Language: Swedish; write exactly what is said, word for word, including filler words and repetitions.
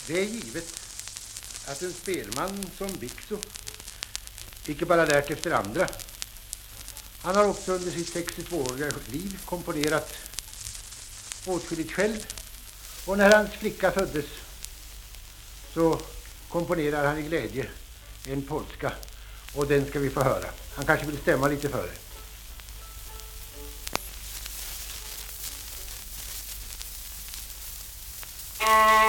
Det är givet att en spelman som Bixo icke bara lärt efter andra. Han har också under sitt sextiotvååriga liv komponerat åtskilligt själv, och när hans flicka föddes så komponerar han i glädje en polska, och den ska vi få höra. Han kanske vill stämma lite för det. Uh...